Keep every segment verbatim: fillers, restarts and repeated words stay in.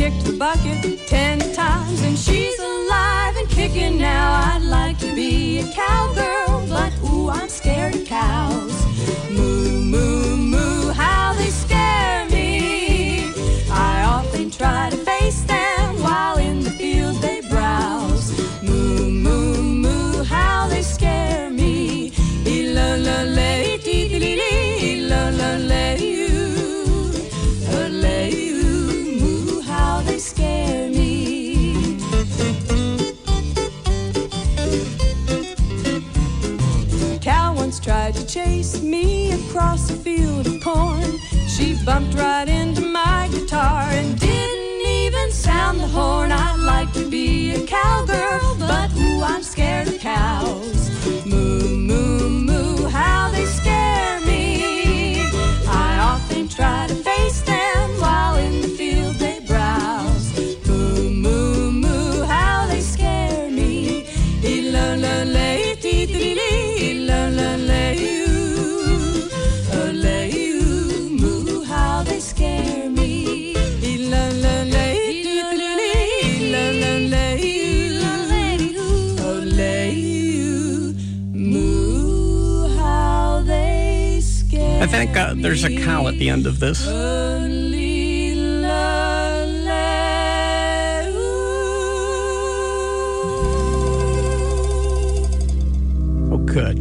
kicked the bucket ten times, and she's alive and kicking now. I'd like to be a cowgirl, but ooh, I'm scared of cows. Moo, moo, moo, how they scare me. I often try to face them while in the fields they browse. Moo, moo, moo, how they scare me. E-la-la-lay, dee-dee-dee-dee, e-la-la-lay-oo, a-lay-oo, moo, how they scare me. Cow once tried to chase me across a field of corn. She bumped right into my guitar and didn't even sound the horn. I'd like to be a cowgirl, but ooh, I'm scared of cows. Moo, moo, moo, how they scare me. I often try to face them while in the field they browse. Moo, moo, moo, how they scare me. E-la-la-lay, dee-dee-dee, e-la-la-lay-oo, a-lay-oo, moo, how they scare me. E-la-la-lay, dee-dee-dee, e-la-la-lay-oo, a-lay-oo, moo, how they scare me. I think uh, there's a cow at the end of this. Oh, good.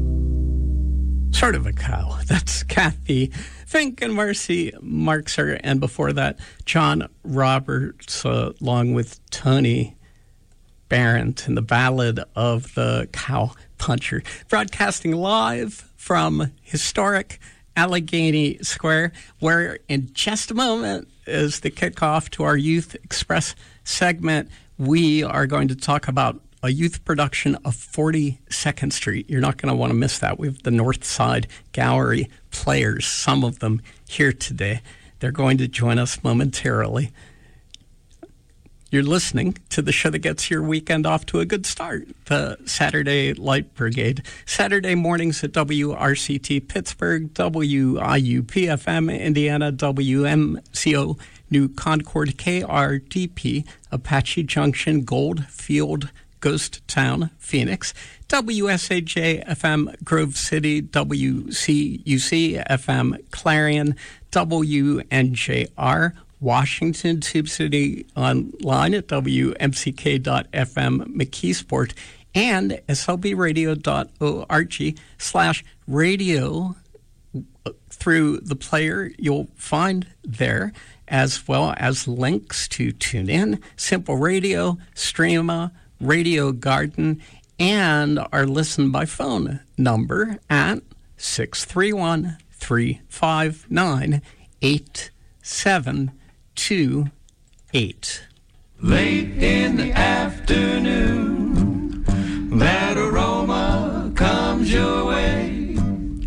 Sort of a cow. That's Kathy Fink and Marcy Marxer. And before that, John Roberts, uh, along with Tony Barrett in the Ballad of the Cow Puncher. Broadcasting live from historic Allegheny Square, where in just a moment is the kickoff to our Youth Express segment. We are going to talk about a youth production of forty-second Street. You're not going to want to miss that. We have the North Side Gallery players, some of them here today. They're going to join us momentarily. You're listening to the show that gets your weekend off to a good start, the Saturday Light Brigade. Saturday mornings at W R C T Pittsburgh, W I U P F M Indiana, W M C O New Concord, K R D P Apache Junction, Goldfield, Ghost Town, Phoenix, W S A J F M Grove City, W C U C F M Clarion, W N J R Washington, Tube City online at W M C K dot F M McKeesport, and S L B radio dot org slash radio. Through the player you'll find there, as well as links to tune in, Simple Radio, Streama, Radio Garden, and our listen by phone number at six three one, three five nine, eight seven two eight. Late in the afternoon, that aroma comes your way.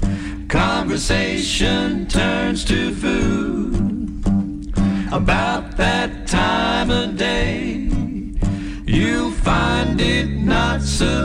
Conversation turns to food. About that time of day, you'll find it not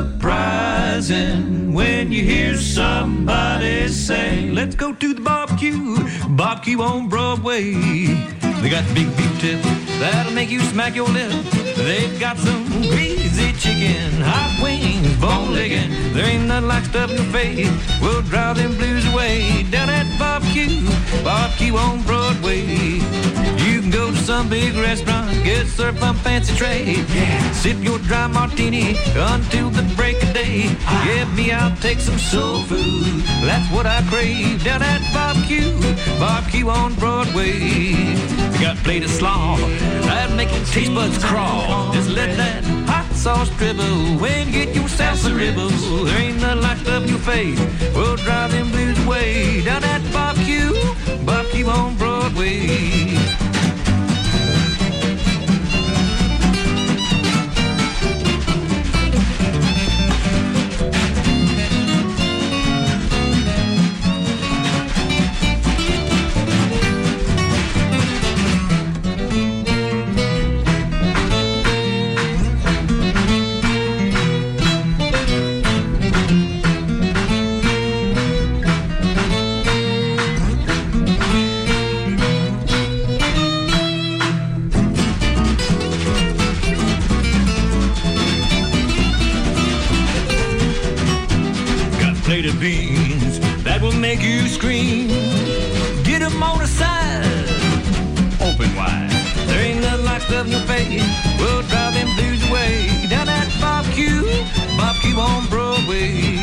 surprising when you hear somebody say, let's go to the barbecue, barbecue on Broadway. They got big beef tip that'll make you smack your lip. They've got some greasy chicken, hot wings, bone legging. There ain't nothing like stuffing your face. We'll drive them blues away. Down at barbecue, barbecue on Broadway. You can go to some big restaurant, get served from fancy tray. Yeah. Sip your dry martini until the break of day. Ah. Yeah, me, I'll take some soul food. That's what I crave. Down at barbecue, barbecue on Broadway. They got a plate of slaw that'll make your taste buds crawl. Just let that hot sauce dribble when you get yourself a ribble. There ain't nothing like stuffing your face. We'll drive them blues away. Down at barbecue, barbecue on Broadway. them on the side. Open wide. There ain't nothing like stuff in your face. We'll drive them blues away. Down at Bob Q, Bob Q on Broadway.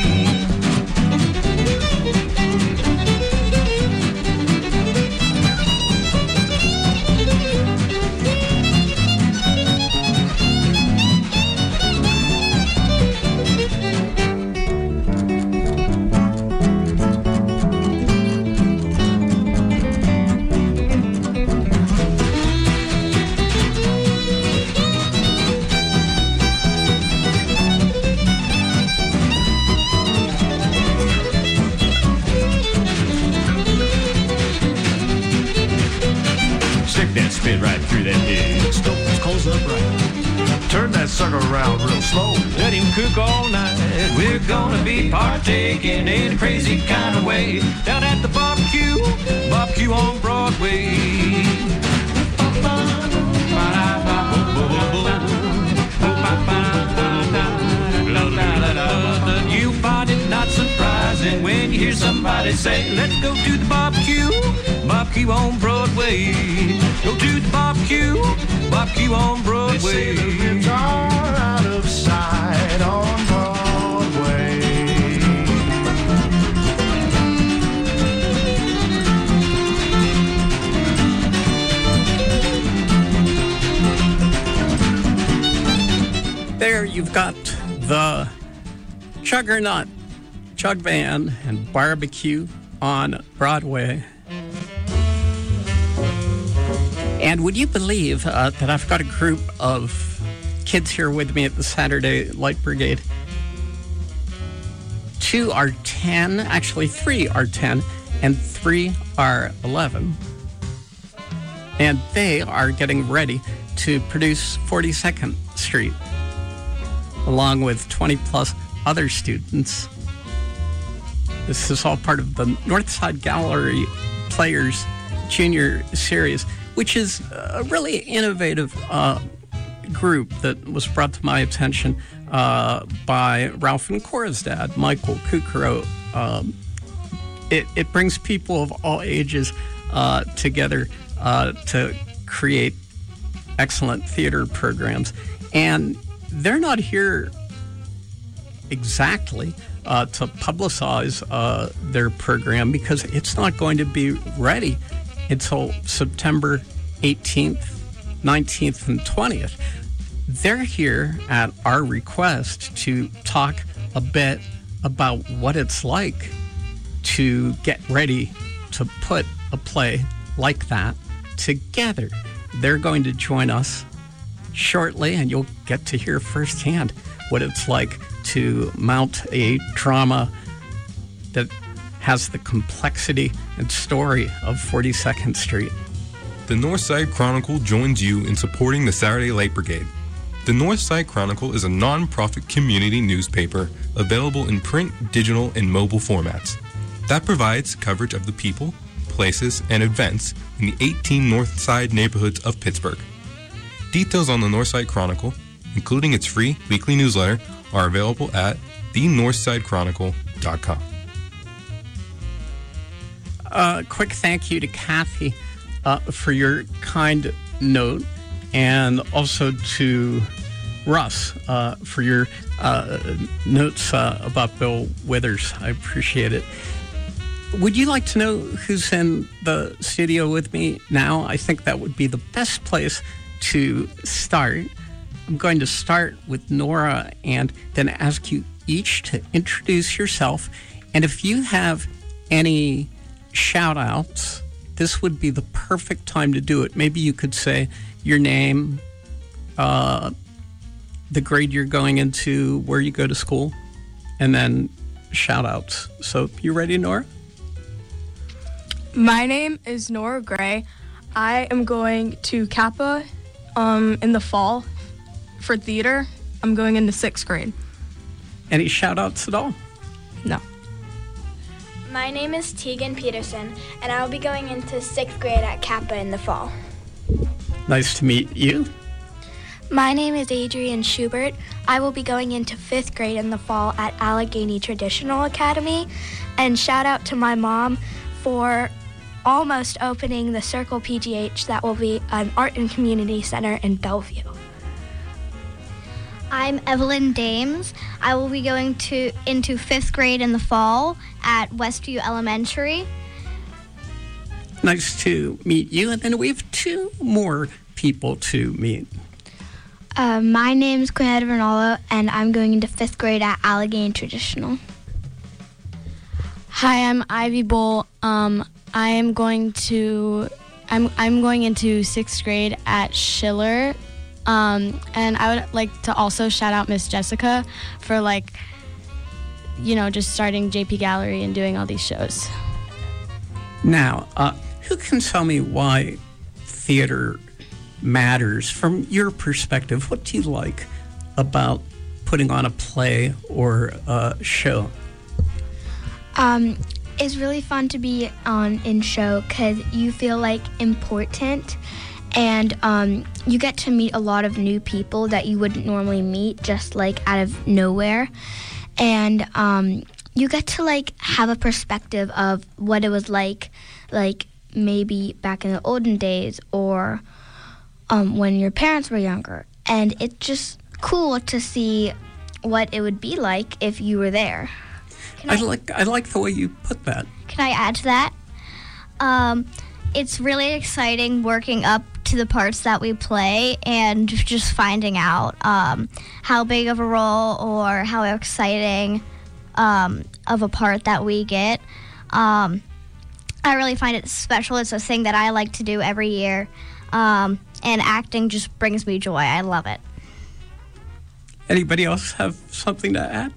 Spit right through that head. Stoke his clothes up right. Turn that sucker around real slow. Let him cook all night. We're gonna be partaking in a crazy kind of way. Down at the Bob Q, Bob Q on Broadway. You find it not surprising when you hear somebody say, let's go to the Bob Q, Bob Q on Broadway. Go to the Bob Q, Bob Q on Broadway. They say the ribs are out of sight on Broadway. There you've got the Juggernaut Jug Band and Barbecue on Broadway. And would you believe uh, that I've got a group of kids here with me at the Saturday Light Brigade? Two are ten, actually three are ten, and three are eleven. And they are getting ready to produce forty-second Street, along with twenty plus other students. This is all part of the Northside Gallery Players Junior Series, which is a really innovative uh, group that was brought to my attention uh, by Ralph and Cora's dad, Michael Kukuro. Um, it, it brings people of all ages uh, together uh, to create excellent theater programs. And they're not here exactly uh, to publicize uh, their program because it's not going to be ready until September eighteenth, nineteenth, and twentieth. They're here at our request to talk a bit about what it's like to get ready to put a play like that together. They're going to join us shortly, and you'll get to hear firsthand what it's like to mount a drama that has the complexity and story of forty-second Street. The Northside Chronicle joins you in supporting the Saturday Light Brigade. The Northside Chronicle is a non-profit community newspaper available in print, digital, and mobile formats that provides coverage of the people, places, and events in the eighteen Northside neighborhoods of Pittsburgh. Details on the Northside Chronicle, including its free weekly newsletter, are available at the northside chronicle dot com. A uh, quick thank you to Kathy uh, for your kind note, and also to Russ uh, for your uh, notes uh, about Bill Withers. I appreciate it. Would you like to know who's in the studio with me now? I think that would be the best place to start. I'm going to start with Nora and then ask you each to introduce yourself. And if you have any shout outs, this would be the perfect time to do it. Maybe you could say your name, uh, the grade you're going into, where you go to school, and then shout outs. So you ready, Nora? My name is Nora Gray. I am going to Kappa um, in the fall for theater. I'm going into sixth grade. Any shout outs at all? No. My name is Tegan Peterson, and I'll be going into sixth grade at Kappa in the fall. Nice to meet you. My name is Adrienne Schubert. I will be going into fifth grade in the fall at Allegheny Traditional Academy. And shout out to my mom for almost opening the Circle P G H that will be an art and community center in Bellevue. I'm Evelyn Dames. I will be going to into fifth grade in the fall at Westview Elementary. Nice to meet you. And then we have two more people to meet. Uh, my name's Quinetta Vernalo, and I'm going into fifth grade at Allegheny Traditional. Hi, I'm Ivy Bull. Um, I am going to, I'm I'm going into sixth grade at Schiller, um, and I would like to also shout out Miss Jessica for like, you know, just starting J P Gallery and doing all these shows. Now, uh, who can tell me why theater matters from your perspective? What do you like about putting on a play or a show? Um, it's really fun to be on in show because you feel like important, and um, you get to meet a lot of new people that you wouldn't normally meet just like out of nowhere, and um, you get to like have a perspective of what it was like, like maybe back in the olden days or um, when your parents were younger, and it's just cool to see what it would be like if you were there. I, I like I like the way you put that. Can I add to that? Um, it's really exciting working up to the parts that we play and just finding out um, how big of a role or how exciting um, of a part that we get. Um, I really find it special. It's a thing that I like to do every year, um, and acting just brings me joy. I love it. Anybody else have something to add?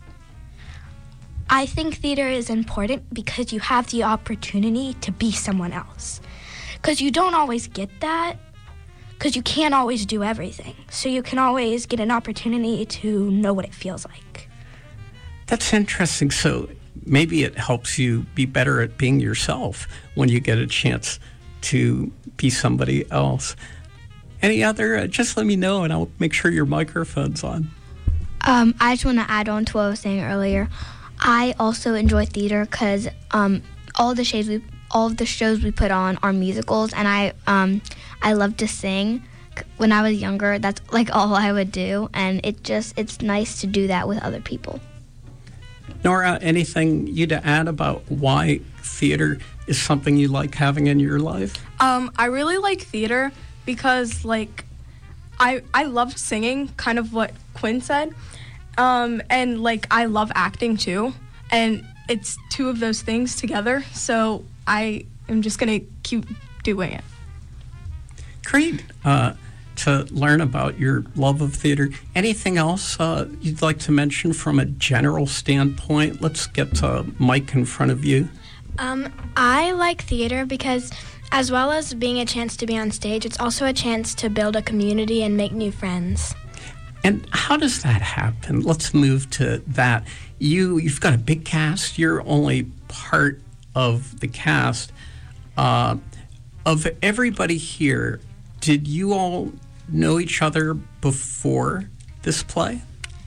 I think theater is important because you have the opportunity to be someone else. Because you don't always get that, because you can't always do everything. So you can always get an opportunity to know what it feels like. That's interesting. So maybe it helps you be better at being yourself when you get a chance to be somebody else. Any other? Uh, just let me know and I'll make sure your microphone's on. Um, I just want to add on to what I was saying earlier. I also enjoy theater because um, all the shows we all of the shows we put on are musicals, and I um, I love to sing. When I was younger, that's like all I would do, and it just it's nice to do that with other people. Nora, anything you to add about why theater is something you like having in your life? Um, I really like theater because like I I love singing, kind of what Quinn said. Um, and like I love acting too, and it's two of those things together, so I am just gonna keep doing it. Great uh, to learn about your love of theater. Anything else uh, you'd like to mention from a general standpoint? Let's get uh, Mike in front of you. Um, I like theater because as well as being a chance to be on stage, it's also a chance to build a community and make new friends. And how does that happen? Let's move to that. You, you've got a big cast. You're only part of the cast. Uh, of everybody here, did you all know each other before this play?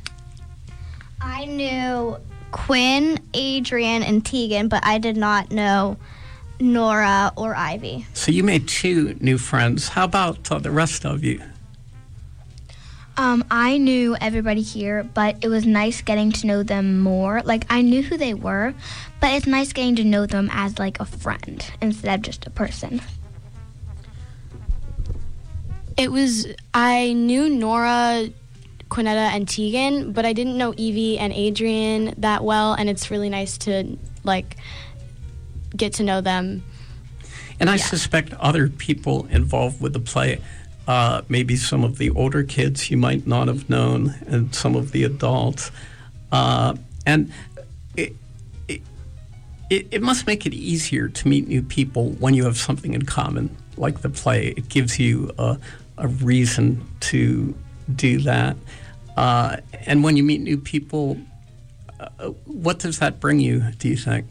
I knew Quinn, Adrian, and Tegan, but I did not know Nora or Ivy. So you made two new friends. How about uh, the rest of you? Um, I knew everybody here, but it was nice getting to know them more. Like, I knew who they were, but it's nice getting to know them as, like, a friend instead of just a person. It was, I knew Nora, Quinetta, and Tegan, but I didn't know Evie and Adrian that well, and it's really nice to, like, get to know them. And I yeah. suspect other people involved with the play, uh, maybe some of the older kids you might not have known, and some of the adults. Uh, and it, it, it, it must make it easier to meet new people when you have something in common, like the play. It gives you a, a reason to do that. Uh, and when you meet new people, uh, what does that bring you, do you think?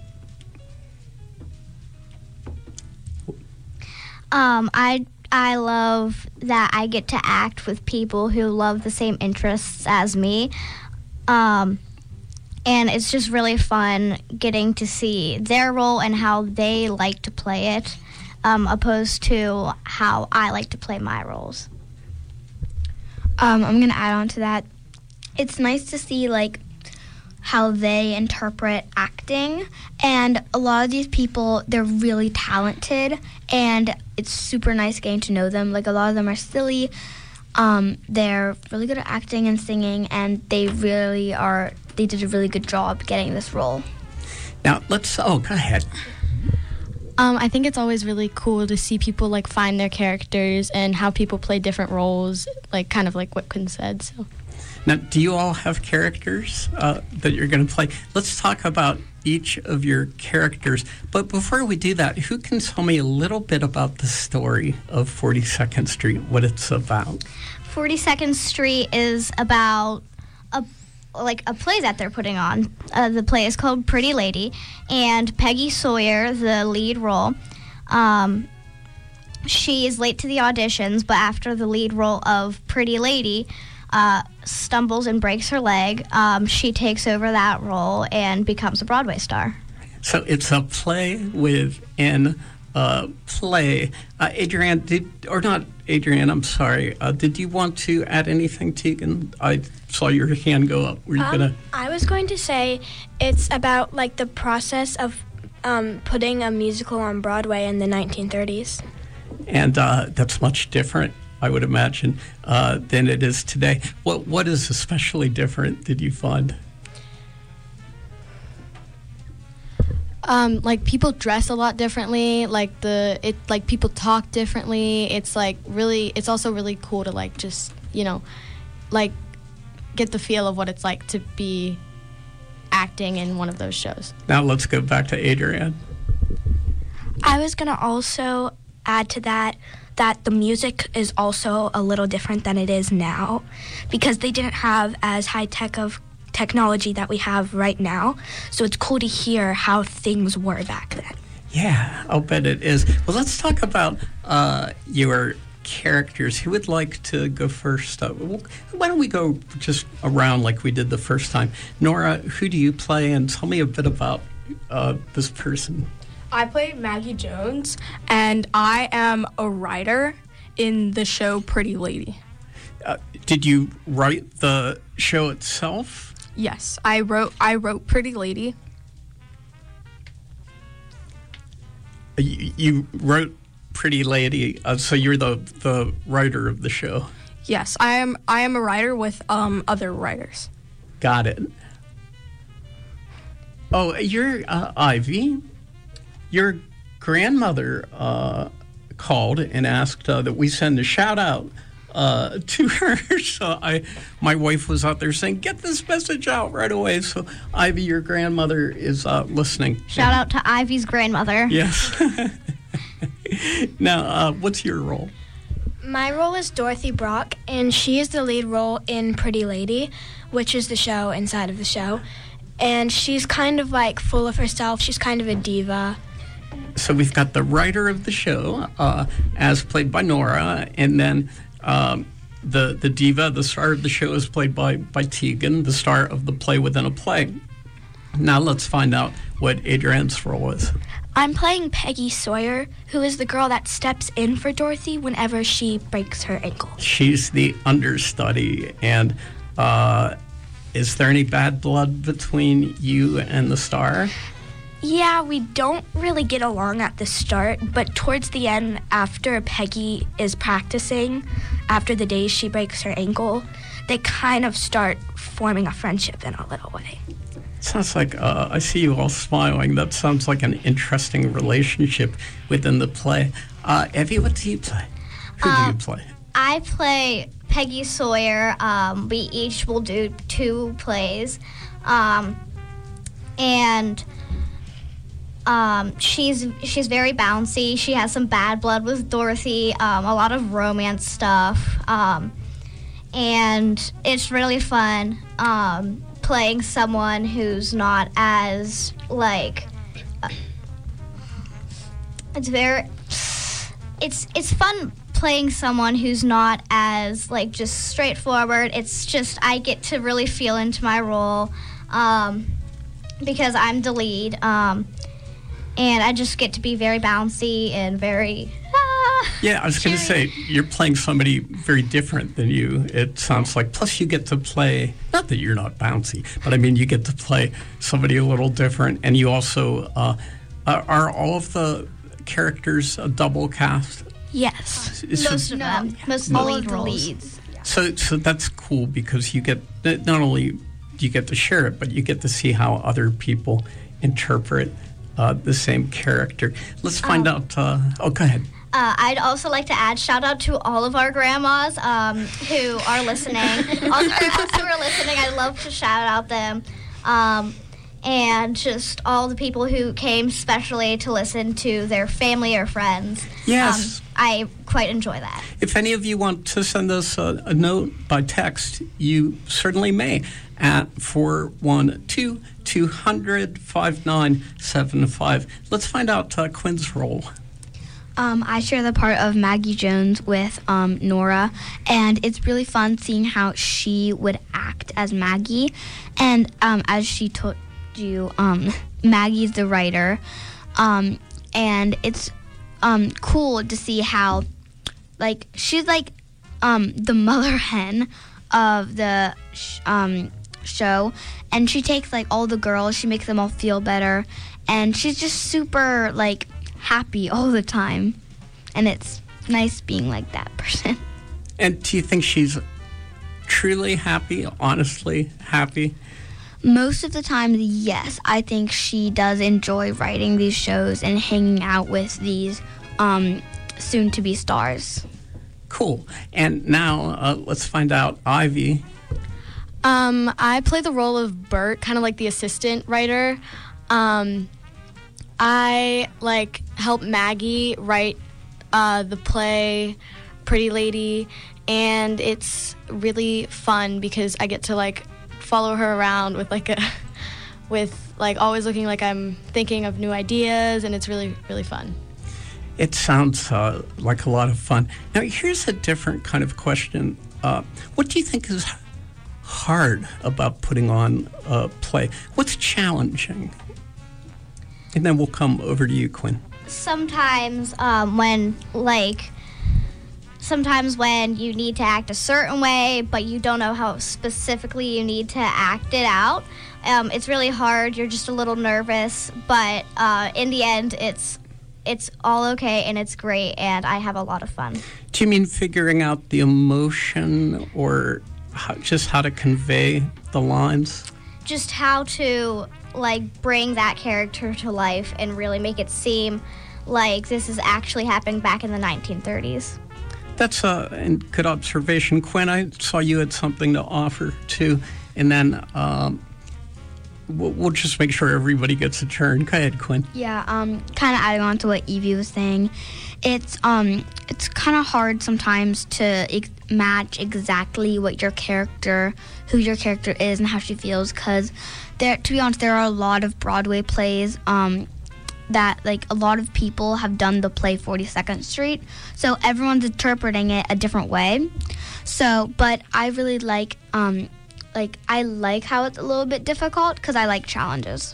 Um, I I love that I get to act with people who love the same interests as me. Um, and it's just really fun getting to see their role and how they like to play it, um, opposed to how I like to play my roles. Um, I'm going to add on to that. It's nice to see, like, how they interpret acting, and a lot of these people, they're really talented, and it's super nice getting to know them. Like, a lot of them are silly. Um, they're really good at acting and singing, and they really are, they did a really good job getting this role. Now, let's, oh, go ahead. Um, I think it's always really cool to see people like find their characters and how people play different roles, like kind of like what Quinn said. So, now, do you all have characters uh, that you're going to play? Let's talk about each of your characters. But before we do that, who can tell me a little bit about the story of forty-second Street, what it's about? forty-second Street is about a like a play that they're putting on. Uh, the play is called Pretty Lady, and Peggy Sawyer, the lead role, um, she is late to the auditions, but after the lead role of Pretty Lady uh, stumbles and breaks her leg, um, she takes over that role and becomes a Broadway star. So it's a play within a play. Uh, Adrienne, did, or not Adrienne, I'm sorry. Uh, did you want to add anything, Tegan? I saw your hand go up. Were you Um, gonna? I was going to say it's about like the process of um, putting a musical on Broadway in the nineteen thirties. And uh, that's much different, I would imagine, uh, than it is today. What What is especially different, did you find? Um, like people dress a lot differently. Like the it like people talk differently. It's like really. It's also really cool to like just you know, like get the feel of what it's like to be acting in one of those shows. Now let's go back to Adrienne. I was going to also add to that that the music is also a little different than it is now, because they didn't have as high tech of technology that we have right now. So it's cool to hear how things were back then. Yeah, I'll bet it is. Well, let's talk about uh, your characters. Who would like to go first? Uh, why don't we go just around like we did the first time? Nora, who do you play? And tell me a bit about uh, this person. I play Maggie Jones, and I am a writer in the show Pretty Lady. Uh, did you write the show itself? Yes, I wrote I wrote Pretty Lady. You, you wrote Pretty Lady, uh, so you're the the writer of the show. Yes, I am I am a writer with um other writers. Got it. Oh, you're uh, Ivy. Your grandmother uh, called and asked uh, that we send a shout out uh, to her. So I, my wife was out there saying, "Get this message out right away." So Ivy, your grandmother is uh, listening. Shout out to Ivy's grandmother. Yes. Now, uh, what's your role? My role is Dorothy Brock, and she is the lead role in Pretty Lady, which is the show inside of the show. And she's kind of like full of herself. She's kind of a diva. So we've got the writer of the show, uh, as played by Nora, and then um, the the diva, the star of the show, is played by, by Tegan, the star of the play within a play. Now let's find out what Adrienne's role is. I'm playing Peggy Sawyer, who is the girl that steps in for Dorothy whenever she breaks her ankle. She's the understudy, and uh, is there any bad blood between you and the star? Yeah, we don't really get along at the start, but towards the end, after Peggy is practicing, after the day she breaks her ankle, they kind of start forming a friendship in a little way. Sounds like, uh, I see you all smiling. That sounds like an interesting relationship within the play. Uh, Evie, what do you play? Who Uh, do you play? I play Peggy Sawyer. Um, we each will do two plays. Um, and um, she's she's very bouncy. She has some bad blood with Dorothy, um, a lot of romance stuff. Um, and it's really fun um, playing someone who's not as, like, uh, it's very, it's it's fun playing someone who's not as, like, just straightforward. It's just, I get to really feel into my role. um, because I'm the lead. Um, and I just get to be very bouncy and very... Ah, yeah, I was going to say, you're playing somebody very different than you, it sounds like. Plus, you get to play, not that you're not bouncy, but I mean, you get to play somebody a little different. And you also, uh, are, are all of the characters a double cast? Yes. So, most of them. Most of the lead roles. So, so that's cool because you get, not only do you get to share it, but you get to see how other people interpret uh, the same character. Let's find Um, out, uh, oh, go ahead. Uh, I'd also like to add shout out to all of our grandmas um, who are listening. All the grandmas who are listening, I'd love to shout out them. Um, and just all the people who came specially to listen to their family or friends. Yes. Um, I quite enjoy that. If any of you want to send us a, a note by text, you certainly may at four one two, two hundred, five nine seven five. Let's find out uh, Quinn's role. Um, I share the part of Maggie Jones with um, Nora, and it's really fun seeing how she would act as Maggie. And um, as she told you, um, Maggie's the writer, um, and it's um, cool to see how, like, she's like um, the mother hen of the sh- um, show, and she takes like all the girls, she makes them all feel better, and she's just super like happy all the time, and it's nice being like that person. And do you think she's truly happy, honestly happy? Most of the time, yes. I think she does enjoy writing these shows and hanging out with these um, soon-to-be stars. Cool. And now uh, let's find out Ivy. Um, I play the role of Bert, kind of like the assistant writer. Um, I like help Maggie write uh, the play Pretty Lady, and it's really fun because I get to like follow her around with like a with like always looking like I'm thinking of new ideas, and it's really really fun. It sounds uh, like a lot of fun. Now here's a different kind of question. Uh, what do you think is hard about putting on a play? What's challenging? And then we'll come over to you, Quinn. Sometimes um, when, like, sometimes when you need to act a certain way, but you don't know how specifically you need to act it out, um, it's really hard. You're just a little nervous, but uh, in the end, it's it's all okay and it's great, and I have a lot of fun. Do you mean figuring out the emotion or how, just how to convey the lines? Just how to like bring that character to life and really make it seem like this is actually happening back in the nineteen thirties. That's a good observation. Quinn, I saw you had something to offer too, and then um, we'll, we'll just make sure everybody gets a turn. Go ahead, Quinn. Yeah, um, kind of adding on to what Evie was saying, it's um, it's kind of hard sometimes to ex- match exactly what your character, who your character is, and how she feels, because there, to be honest, there are a lot of Broadway plays um, that, like, a lot of people have done the play forty-second Street, so everyone's interpreting it a different way. So, but I really like, um, like, I like how it's a little bit difficult, because I like challenges.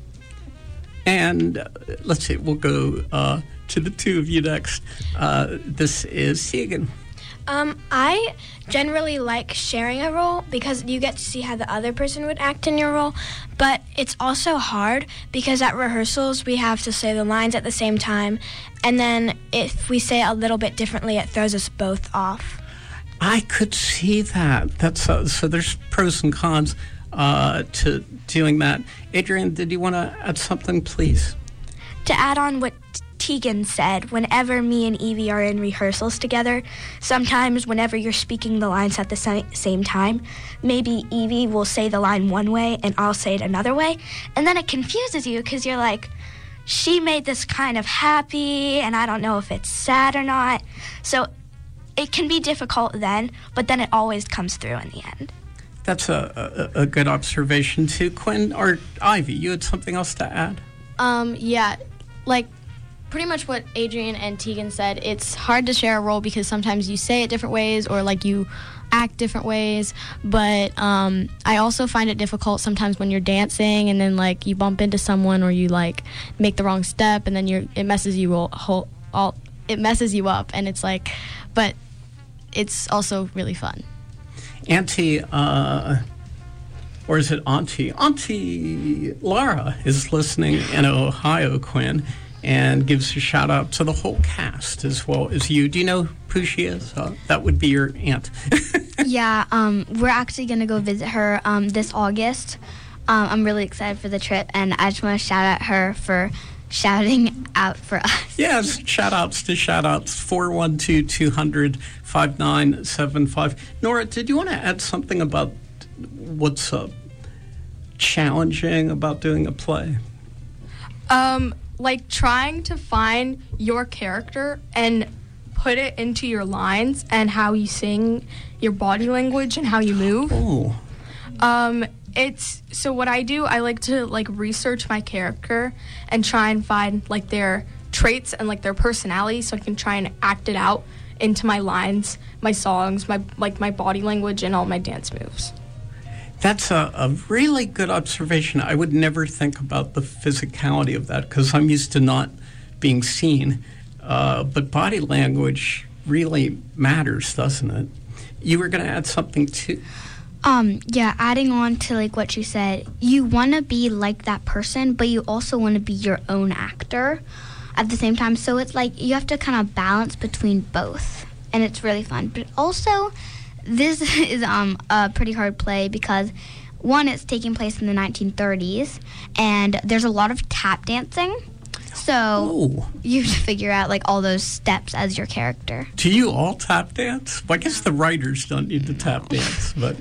And uh, let's see, we'll go uh, to the two of you next. Uh, this is Segan. Um, I generally like sharing a role because you get to see how the other person would act in your role, but it's also hard because at rehearsals we have to say the lines at the same time, and then if we say it a little bit differently, it throws us both off. I could see that. That's uh, so there's pros and cons uh, to doing that. Adrian, did you want to add something, please? To add on what Tegan said, whenever me and Evie are in rehearsals together, sometimes whenever you're speaking the lines at the sa- same time, maybe Evie will say the line one way and I'll say it another way, and then it confuses you because you're like, she made this kind of happy and I don't know if it's sad or not. So it can be difficult then, but then it always comes through in the end. That's a, a, a good observation too. Quinn or Ivy, you had something else to add? Um, yeah, like pretty much what Adrian and Tegan said. It's hard to share a role because sometimes you say it different ways or like you act different ways, but um, I also find it difficult sometimes when you're dancing and then like you bump into someone or you like make the wrong step and then you're it messes you all, whole, all it messes you up, and it's like, but it's also really fun. Auntie, uh, or is it Auntie? Auntie Laura is listening in Ohio, Quinn, and gives a shout out to the whole cast as well as you. Do you know who she is? Uh, that would be your aunt. Yeah, um, we're actually going to go visit her um, this August. Um, I'm really excited for the trip, and I just want to shout out her for shouting out for us. Yes, shout outs to shout outs. four one two, two hundred, five nine seven five. Nora, did you want to add something about what's uh, challenging about doing a play? Um, like trying to find your character and put it into your lines and how you sing, your body language and how you move. Oh. Um, it's so what I do, I like to like research my character and try and find like their traits and like their personality so I can try and act it out into my lines, my songs, my like my body language and all my dance moves. That's a, a really good observation. I would never think about the physicality of that because I'm used to not being seen. Uh, but body language really matters, doesn't it? You were going to add something too. Um, yeah, adding on to like what you said, you want to be like that person, but you also want to be your own actor at the same time. So it's like you have to kind of balance between both, and it's really fun. But also, this is um, a pretty hard play because, one, it's taking place in the nineteen thirties, and there's a lot of tap dancing. So oh. you have to figure out like all those steps as your character. Do you all tap dance? Well, I guess the writers don't need to tap dance, but...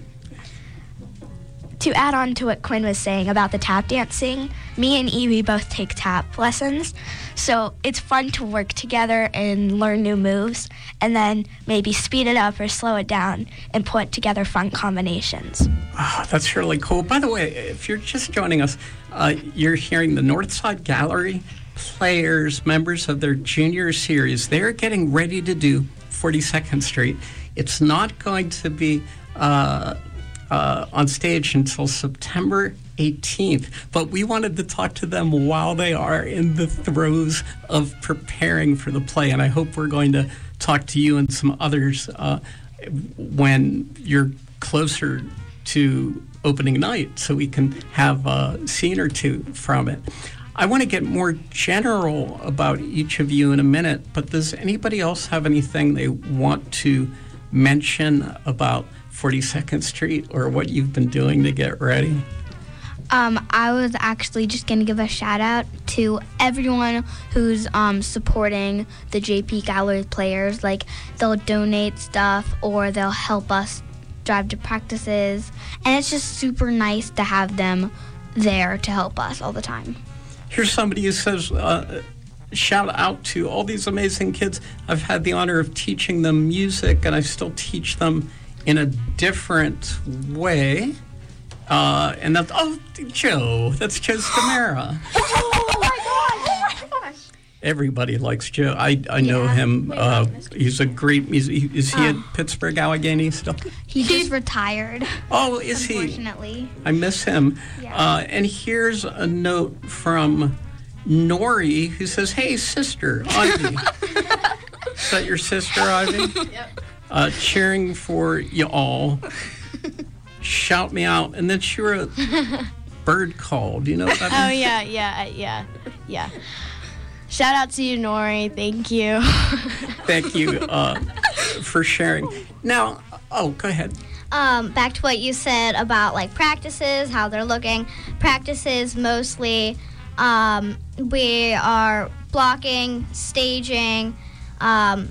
To add on to what Quinn was saying about the tap dancing, me and Evie both take tap lessons, so it's fun to work together and learn new moves, and then maybe speed it up or slow it down and put together fun combinations. Oh, that's really cool. By the way, if you're just joining us, uh, you're hearing the Northside Gallery players, members of their junior series. They're getting ready to do forty-second Street. It's not going to be... Uh, Uh, on stage until September eighteenth. But we wanted to talk to them while they are in the throes of preparing for the play. And I hope we're going to talk to you and some others uh, when you're closer to opening night so we can have a scene or two from it. I want to get more general about each of you in a minute, but does anybody else have anything they want to mention about forty-second Street or what you've been doing to get ready? Um, I was actually just going to give a shout out to everyone who's um, supporting the J P Gallery players. Like, they'll donate stuff or they'll help us drive to practices. And it's just super nice to have them there to help us all the time. Here's somebody who says, uh, shout out to all these amazing kids. I've had the honor of teaching them music, and I still teach them in a different way. Uh, and that's, oh, Joe, that's Joe Stamera. Oh my gosh! Oh my gosh! Everybody likes Joe. I, I know Yeah. him. Uh, he's a great music. Is he Uh. at Pittsburgh Allegheny still? He just retired. Oh, is he? Unfortunately. I miss him. Yeah. Uh, and here's a note from Nori who says, hey, sister, Ivy. Is that your sister, Ivy? Yep. Uh, cheering for you all. Shout me out. And then she wrote bird call. Do you know what that Oh, means? yeah, yeah, yeah, yeah. Shout out to you, Nori. Thank you. Thank you uh, for sharing. Now, oh, go ahead. Um, back to what you said about like practices, how they're looking. Practices mostly, um, we are blocking, staging, um,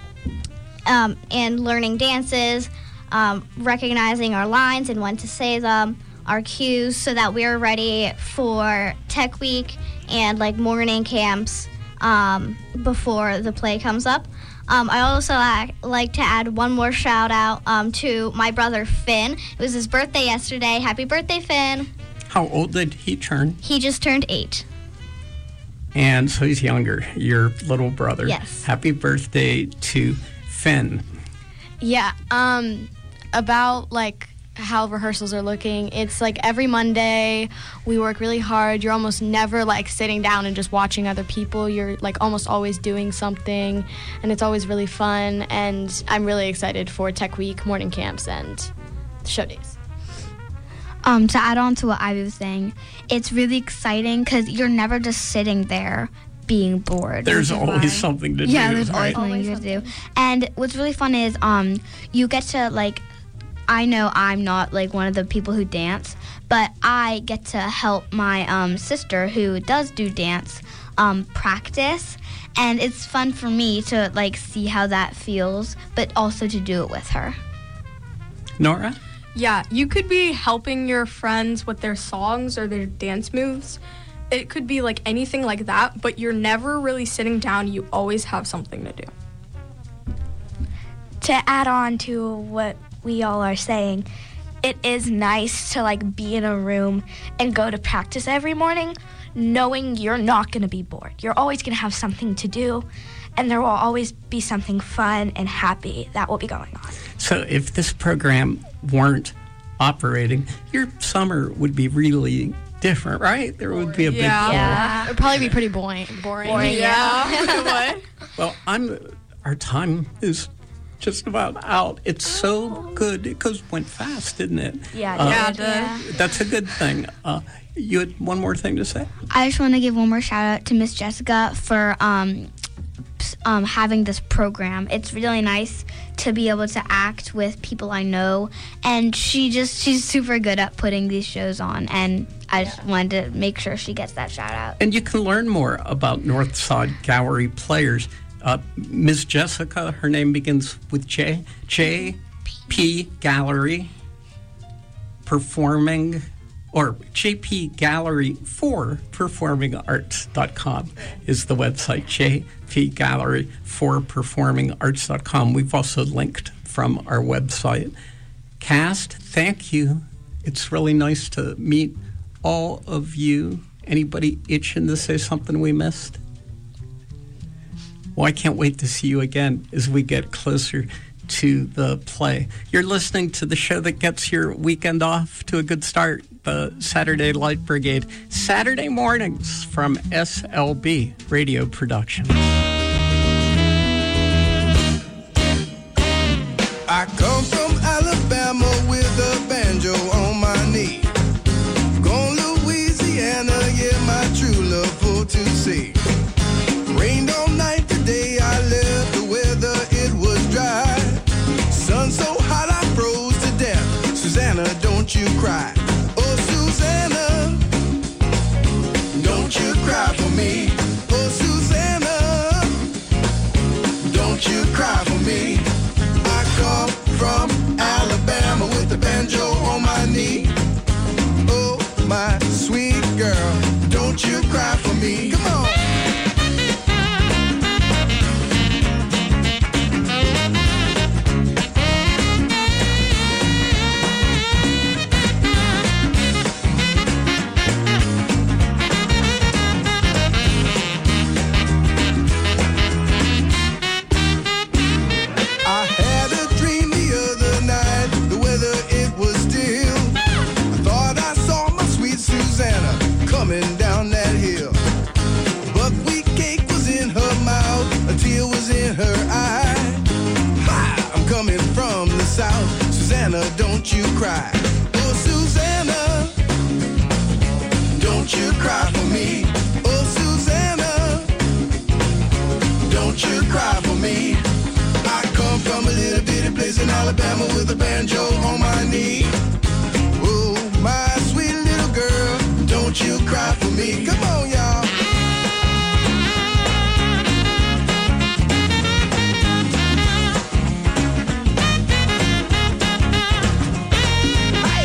um, and learning dances, um, recognizing our lines and when to say them, our cues, so that we're ready for Tech Week and like morning camps um, before the play comes up. Um, I also like, like to add one more shout out um, to my brother Finn. It was his birthday yesterday. Happy birthday, Finn. How old did he turn? He just turned eight. And so he's younger, your little brother. Yes. Happy birthday to Finn. Yeah, um, about like how rehearsals are looking. It's like every Monday we work really hard. You're almost never like sitting down and just watching other people. You're like almost always doing something, and it's always really fun. And I'm really excited for Tech Week, morning camps, and show days. Um, to add on to what I was saying, it's really exciting because you're never just sitting there being bored. There's always something to yeah, do. Yeah, there's right? always something to do. And what's really fun is um, you get to, like, I know I'm not, like, one of the people who dance, but I get to help my um, sister who does do dance um, practice. And it's fun for me to, like, see how that feels, but also to do it with her. Nora? Yeah, you could be helping your friends with their songs or their dance moves. It could be like anything like that, but you're never really sitting down. You always have something to do. To add on to what we all are saying, it is nice to like be in a room and go to practice every morning knowing you're not going to be bored. You're always going to have something to do, and there will always be something fun and happy that will be going on. So if this program weren't operating, your summer would be really different, right? There would be a big Yeah. hole. Yeah, it'd probably be pretty boring. Boring. Boring, yeah. What? Well, I'm. Our time is just about out. It's so good. It goes went fast, didn't it? Yeah, Uh, Yeah, yeah. the- That's a good thing. Uh, you had one more thing to say? I just want to give one more shout out to Miss Jessica for um, s- um, having this program. It's really nice to be able to act with people I know, and she just she's super good at putting these shows on, and I just wanted to make sure she gets that shout out. And you can learn more about Northside Gallery players. Uh, Miss Jessica, her name begins with J. J P Gallery Performing, or J P Gallery for Performing Arts dot com is the website. J P Gallery for Performing Arts dot com. We've also linked from our website. Cast, thank you. It's really nice to meet all of you. Anybody itching to say something we missed? Well, I can't wait to see you again as we get closer to the play. You're listening to the show that gets your weekend off to a good start, the Saturday Light Brigade, Saturday mornings from S L B Radio Production. I come from Alabama with a banjo on my knee. Gone Louisiana, yeah, my true love for to see. Rained all night today, I left the weather, it was dry. Sun so hot I froze to death. Susanna, don't you cry. Oh, Susanna, don't you cry for me. Oh, Susanna, don't you cry for me. I come from Alabama with the banjo on my knee. Oh, my sweet girl, don't you cry for me. Come on. I had a dream the other night, the weather it was still. I thought I saw my sweet Susanna coming down that hill. Buckwheat cake was in her mouth, a tear was in her eye. Hi, I'm coming from the south, Susanna, don't you cry. Oh, Susanna, don't you cry for me. Oh, Susanna, don't you cry for me. I come from a little bitty place in Alabama with a banjo on my knee. Oh, my sweet little girl, don't you cry for me. Come on, y'all. Hi.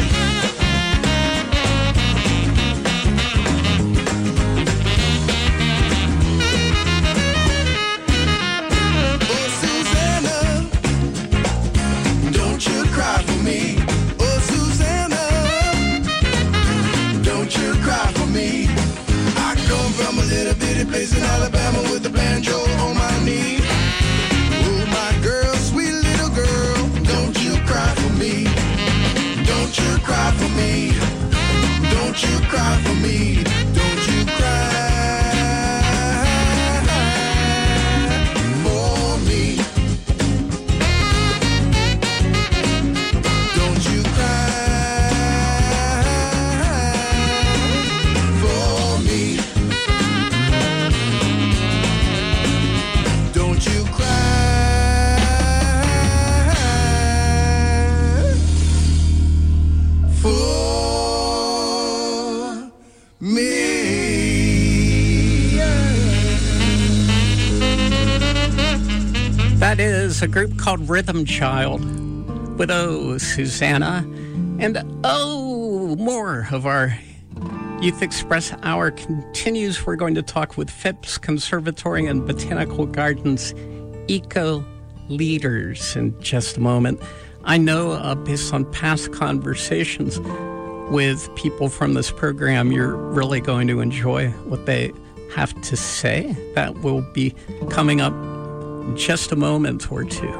That is a group called Rhythm Child with Oh, Susanna. And oh, more of our Youth Express Hour continues. We're going to talk with Phipps Conservatory and Botanical Gardens eco leaders in just a moment. I know uh, based on past conversations with people from this program, you're really going to enjoy what they have to say. That will be coming up in just a moment or two.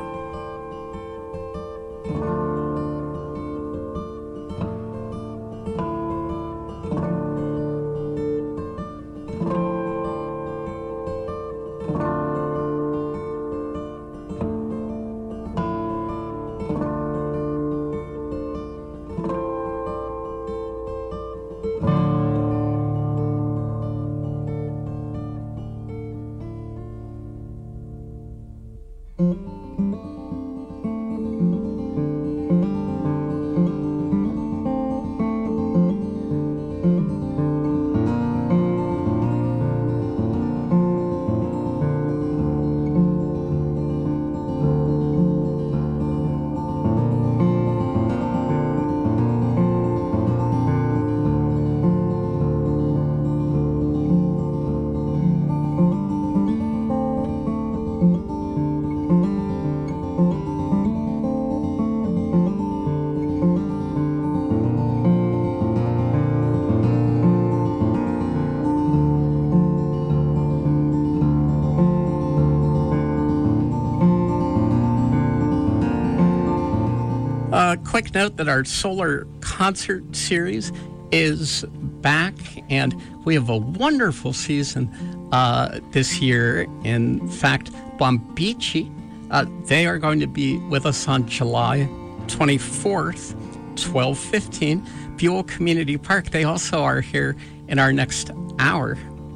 A quick note that our solar concert series is back, and we have a wonderful season uh, this year. In fact, Bombici, uh, they are going to be with us on July twenty-fourth, twelve fifteen, Buell Community Park. They also are here in our next hour.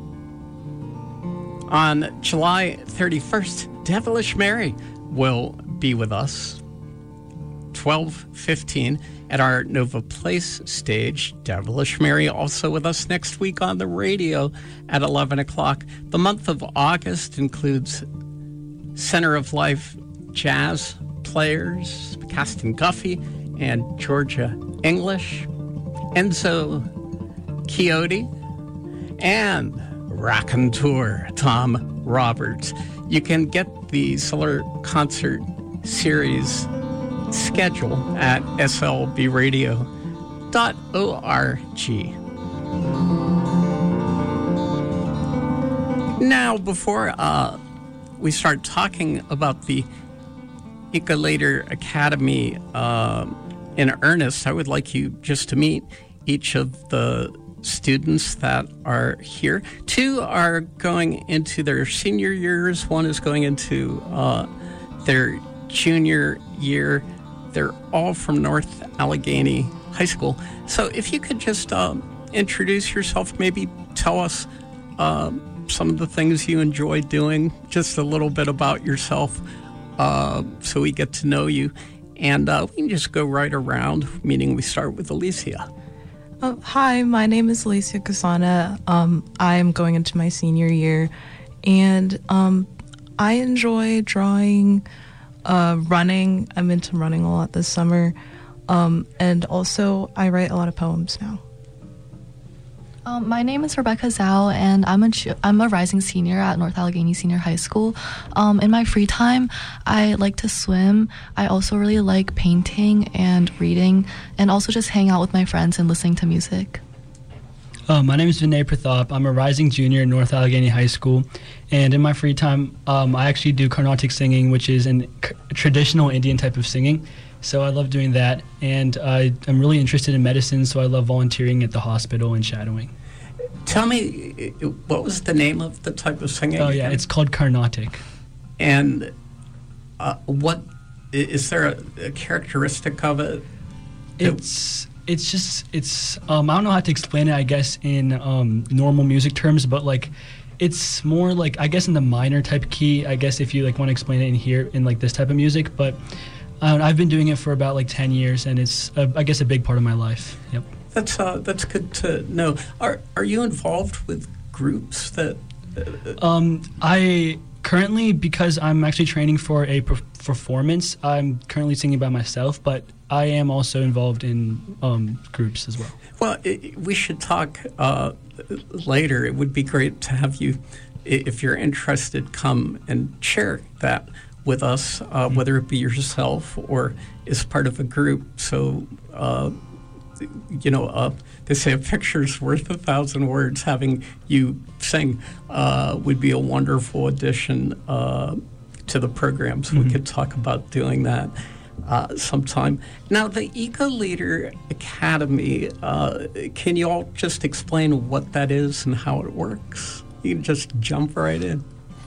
On July thirty-first, Devilish Mary will be with us. twelve fifteen at our Nova Place stage. Devilish Mary also with us next week on the radio at eleven o'clock. The month of August includes Center of Life jazz players, Caston Guffey and Georgia English, Enzo Quixote, and raconteur Tom Roberts. You can get the Solar Concert Series schedule at s l b radio dot org. Now, before uh, we start talking about the Ecolator Academy uh, in earnest, I would like you just to meet each of the students that are here. Two are going into their senior years. One is going into uh, their junior year. They're all from North Allegheny High School. So if you could just uh, introduce yourself, maybe tell us uh, some of the things you enjoy doing, just a little bit about yourself uh, so we get to know you. And uh, we can just go right around, meaning we start with Alicia. Uh, hi, my name is Alicia Casana. Um, I'm going into my senior year, and um, I enjoy drawing, Uh, running. I'm into running a lot this summer. Um, and also, I write a lot of poems now. Um, my name is Rebecca Zhao, and I'm a, I'm a rising senior at North Allegheny Senior High School. Um, in my free time, I like to swim. I also really like painting and reading, and also just hang out with my friends and listening to music. Uh, my name is Vinay Pratap. I'm a rising junior at North Allegheny High School, and in my free time, um, I actually do Carnatic singing, which is a c- traditional Indian type of singing. So I love doing that, and uh, I'm really interested in medicine, so I love volunteering at the hospital and shadowing. Tell me, what was the name of the type of singing? Oh yeah, it's called Carnatic. And uh, what is there a, a characteristic of it? It's it's just it's um, I don't know how to explain it. I guess in um, normal music terms, but like it's more like I guess in the minor type key. I guess if you like want to explain it in here in like this type of music, but uh, I've been doing it for about like ten years, and it's uh, I guess a big part of my life. Yep. That's uh, that's good to know. Are are you involved with groups that? Uh, um, I currently, because I'm actually training for a per- performance, I'm currently singing by myself, but I am also involved in um, groups as well. Well, it, we should talk uh, later. It would be great to have you, if you're interested, come and share that with us, uh, mm-hmm. whether it be yourself or as part of a group. So, uh, you know, uh, they say a picture's worth a thousand words. Having you sing uh, would be a wonderful addition uh, to the program. So mm-hmm. we could talk about doing that uh, sometime. Now, the Eco Leader Academy, uh, can you all just explain what that is and how it works? You can just jump right in.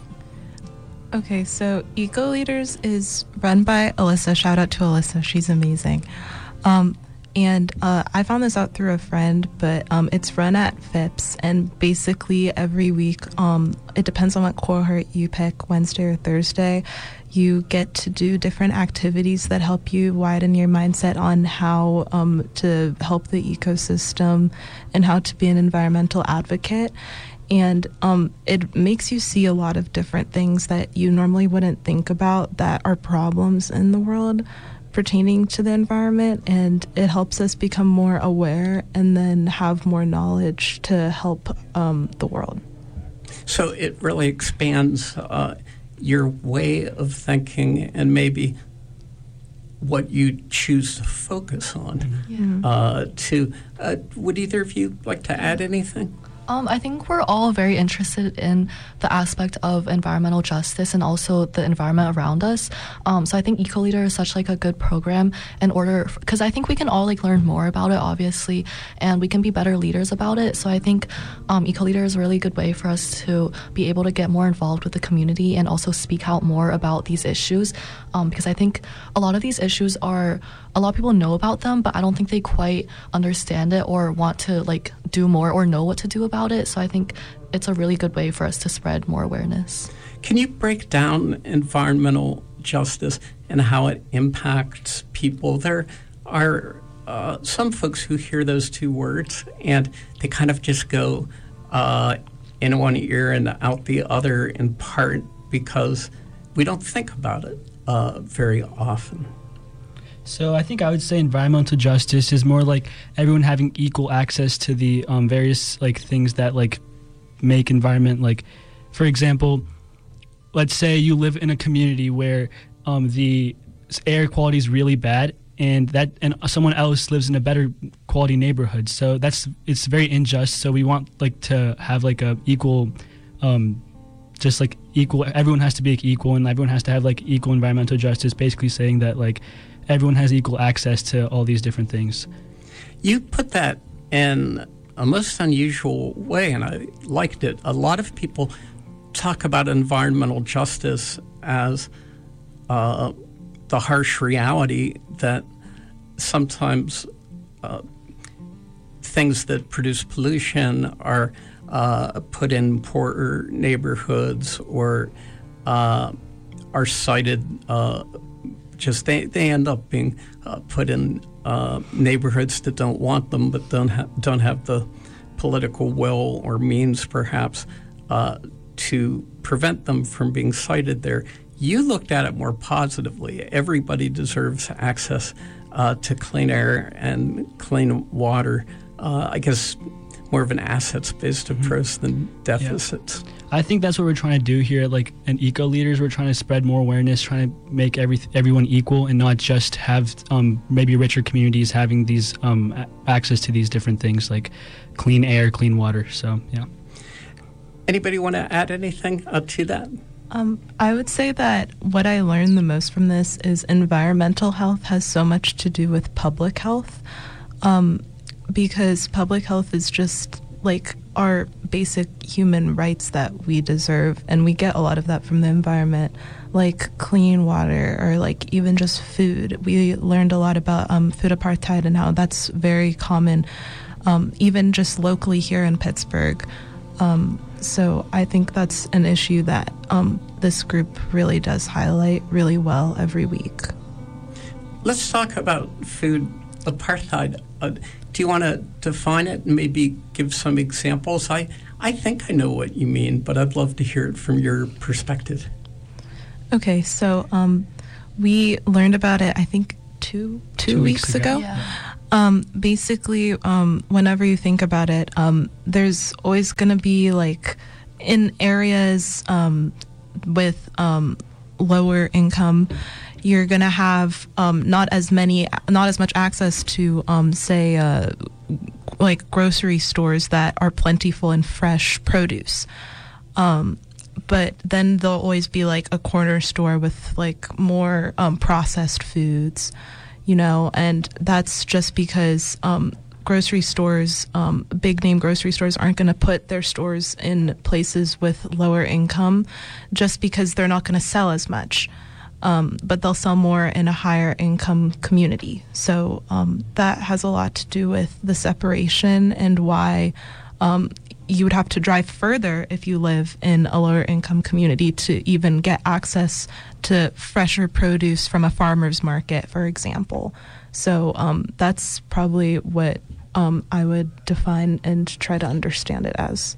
Okay, so Eco Leaders is run by Alyssa. Shout out to Alyssa. She's amazing. Um, and uh, I found this out through a friend, but um, it's run at Phipps. And basically every week, um, it depends on what cohort you pick, Wednesday or Thursday, you get to do different activities that help you widen your mindset on how um, to help the ecosystem and how to be an environmental advocate. And um, it makes you see a lot of different things that you normally wouldn't think about that are problems in the world pertaining to the environment. And it helps us become more aware and then have more knowledge to help um, the world. So it really expands uh, your way of thinking and maybe what you choose to focus on. Yeah. Uh, to uh, would either of you like to add anything? Um, I think we're all very interested in the aspect of environmental justice and also the environment around us. Um, so I think Eco Leader is such like a good program in order, because I think we can all like learn more about it, obviously, and we can be better leaders about it. So I think um, Eco Leader is a really good way for us to be able to get more involved with the community and also speak out more about these issues. Um, because I think a lot of these issues are, a lot of people know about them, but I don't think they quite understand it or want to like do more or know what to do about it. So I think it's a really good way for us to spread more awareness. Can you break down environmental justice and how it impacts people? There are uh, some folks who hear those two words and they kind of just go uh, in one ear and out the other, in part because we don't think about it uh, very often. So I think I would say environmental justice is more like everyone having equal access to the um, various like things that like make environment, like, for example, let's say you live in a community where um, the air quality is really bad, and that and someone else lives in a better quality neighborhood. So that's it's very unjust. So we want like to have like a equal, um, just like equal. Everyone has to be like, equal, and everyone has to have like equal environmental justice. Basically saying that like everyone has equal access to all these different things. You put that in a most unusual way, and I liked it. A lot of people talk about environmental justice as uh, the harsh reality that sometimes uh, things that produce pollution are uh, put in poorer neighborhoods or uh, are cited uh, just they, they end up being uh, put in uh, neighborhoods that don't want them but don't, ha- don't have the political will or means perhaps uh, to prevent them from being cited there. You looked at it more positively. Everybody deserves access uh, to clean air and clean water. Uh, I guess more of an assets-based mm-hmm. approach than deficits. Yeah. I think that's what we're trying to do here. Like in Eco Leaders, we're trying to spread more awareness, trying to make every everyone equal, and not just have um, maybe richer communities having these um, a- access to these different things like clean air, clean water. So yeah. Anybody want to add anything uh, to that? Um, I would say that what I learned the most from this is environmental health has so much to do with public health, um, because public health is just like our basic human rights that we deserve, and we get a lot of that from the environment, like clean water or like even just food. We learned a lot about um, food apartheid and how that's very common, um, even just locally here in Pittsburgh. Um, so I think that's an issue that um, this group really does highlight really well every week. Let's talk about food apartheid. Uh, do you want to define it and maybe give some examples? I, I think I know what you mean, but I'd love to hear it from your perspective. Okay, so um, we learned about it, I think, two two, Two weeks, weeks ago. ago. Yeah. Um, basically, um, whenever you think about it, um, there's always going to be, like, in areas um, with um, lower income, you're going to have um, not as many, not as much access to, um, say, uh, like grocery stores that are plentiful in fresh produce. Um, but then there'll always be like a corner store with like more um, processed foods, you know, and that's just because um, grocery stores, um, big name grocery stores aren't going to put their stores in places with lower income just because they're not going to sell as much. Um, but they'll sell more in a higher income community. So um, that has a lot to do with the separation and why um, you would have to drive further if you live in a lower income community to even get access to fresher produce from a farmer's market, for example. So um, that's probably what um, I would define and try to understand it as.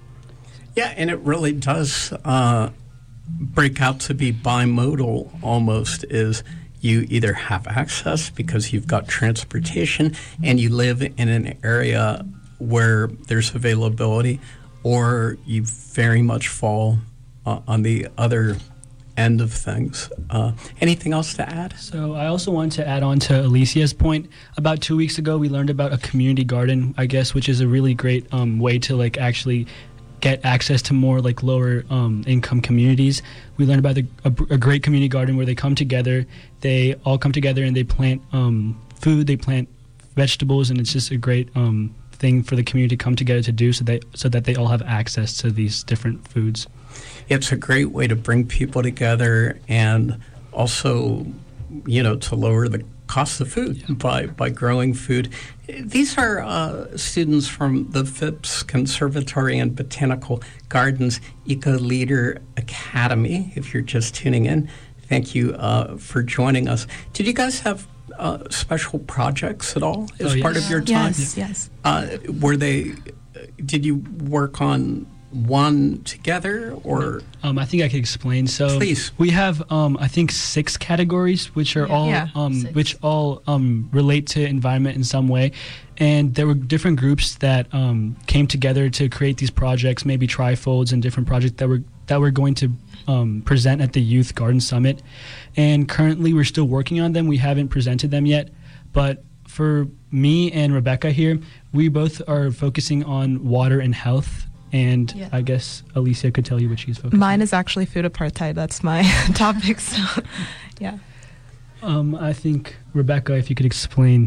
Yeah, and it really does uh, break out to be bimodal almost, is you either have access because you've got transportation and you live in an area where there's availability, or you very much fall uh, on the other end of things. Uh, anything else to add? So I also wanted to add on to Alicia's point. About two weeks ago, we learned about a community garden, I guess, which is a really great um, way to like actually get access to more like lower um, income communities. We learned about the, a, a great community garden where they come together, they all come together and they plant um, food, they plant vegetables, and it's just a great um, thing for the community to come together to do so that, so that they all have access to these different foods. It's a great way to bring people together and also, you know, to lower the cost of food yeah. by, by growing food. These are uh, students from the Phipps Conservatory and Botanical Gardens Eco Leader Academy. If you're just tuning in, thank you uh, for joining us. Did you guys have uh, special projects at all as oh, yes. part of your time? Yes, yes. Uh, were they, did you work on one together, or um, I think I could explain. So please. We have um, I think six categories, which are Yeah. all Yeah, um, six. which all um, relate to environment in some way, and there were different groups that um, came together to create these projects, maybe trifolds and different projects that were that we're going to um, present at the Youth Garden Summit, and currently we're still working on them. We haven't presented them yet, but for me and Rebecca here, we both are focusing on water and health. And Yeah. I guess Alicia could tell you what she's focusing Mine is actually food apartheid. That's my topic. So, yeah. on. Um, I think, Rebecca, if you could explain